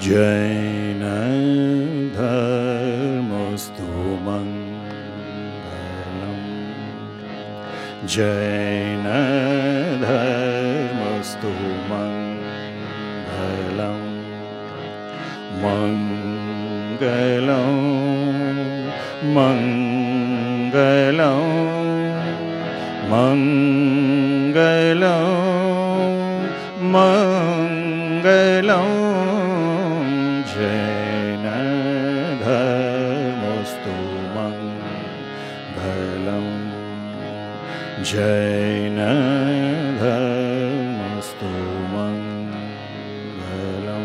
જૈન ધર્મસ્તુ મંગલમ. જૈન ધર્મસ્તુ મંગલમ. મંગલમ મંગલમ મંગલમ મંગલમ. જૈન ધર્મસ્તુ મંગલમ. જૈન ધર્મસ્તુ મંગલમ.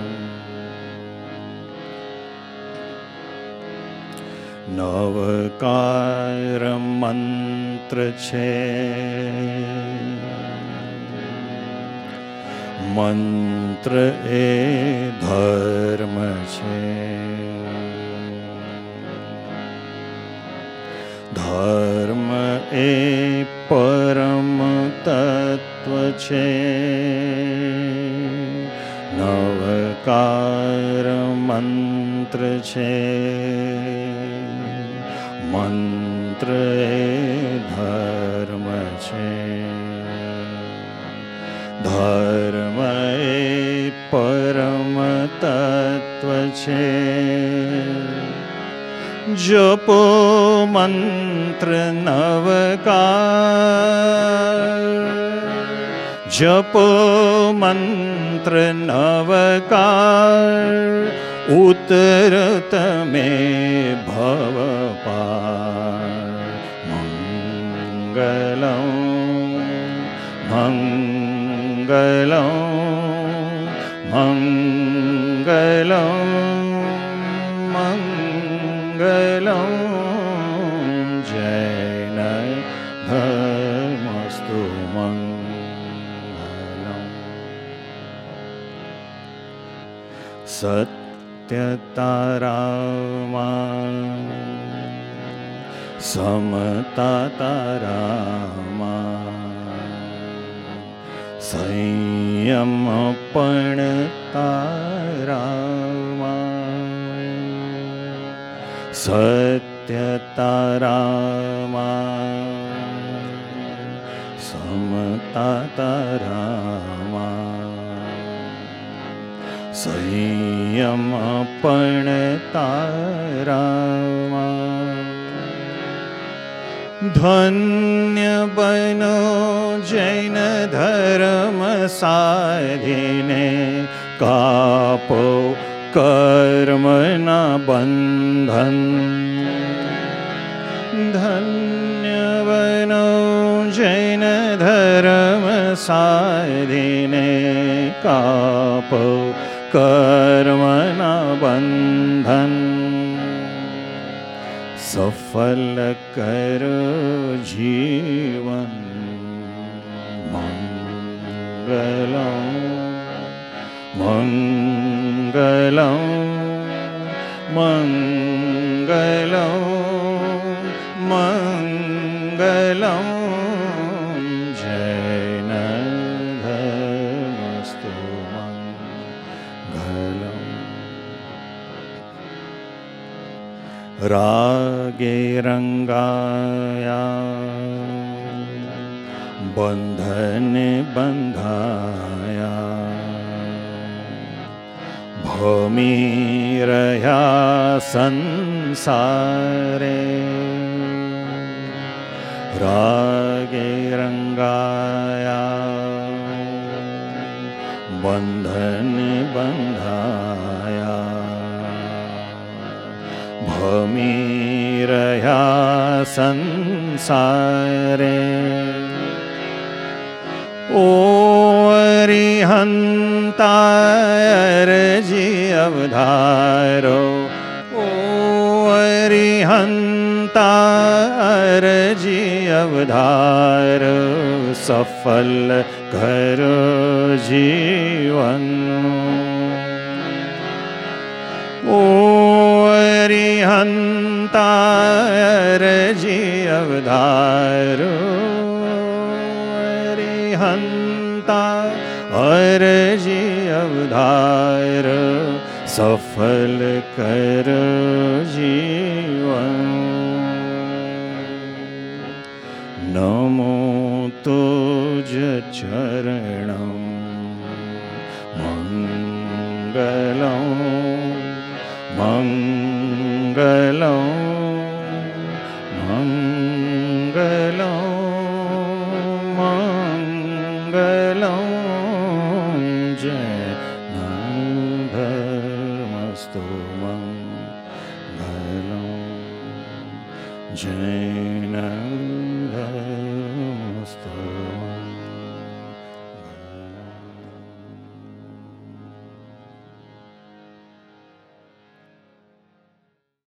નવકાર મંત્ર છે, મંત્ર એ ધર્મ છે. ધર્મ એ પરમ તત્વ છે. નવકાર મંત્ર છે, મંત્ર એ ધર્મ છે. ધર્મ એ પરમ તત્વ છે. જપો મંત્ર નવકાર. જપો મંત્ર નવકાર. ઉત્તર તમે ભવ પાર. મંગલમ મંગલમ મંગલમ મંગલમ. જૈન ધર્મસ્તુ મંગલમ. સત્યતારામાં સમતા તારામાં. સંયમ પણ તારામાં. સત્યતારામાં સમતા તારામાં. સંયમ પણ તારામાં. ધન્ય બનો જૈન ધર્મ સાધીને. કાપો કર્મના બંધન. ધન્ય બનો જૈન ધર્મ સાધીને. કાપો કર્મના બંધન. સફલ કરો જીવન. મંગલમ મંગલમ મંગલમ મંગલમ. જૈન ધર્મસ્તુ મંગલમ. રાગે રંગાયા બંધને બંધાયા. ભમી રહ્યા સંસારે. રાગે રંગાયા બંધને બંધાયા. ભમી રહ્યા સંસારે. ઓ અરિહંતા અરજી અવધારો. ઓ અરિહંતા અરજી અવધારો. સફલ કરો જીવન. ઓ અરિહંતા અરજી અવધારો. અરિહંતા અરજી અવધારો. सफल कर जीवन। नमो तुझ चरणं मंगलं मंगलं मंगलं मंगलं जय धर्मस्तु मंगलं जय धर्मस्तु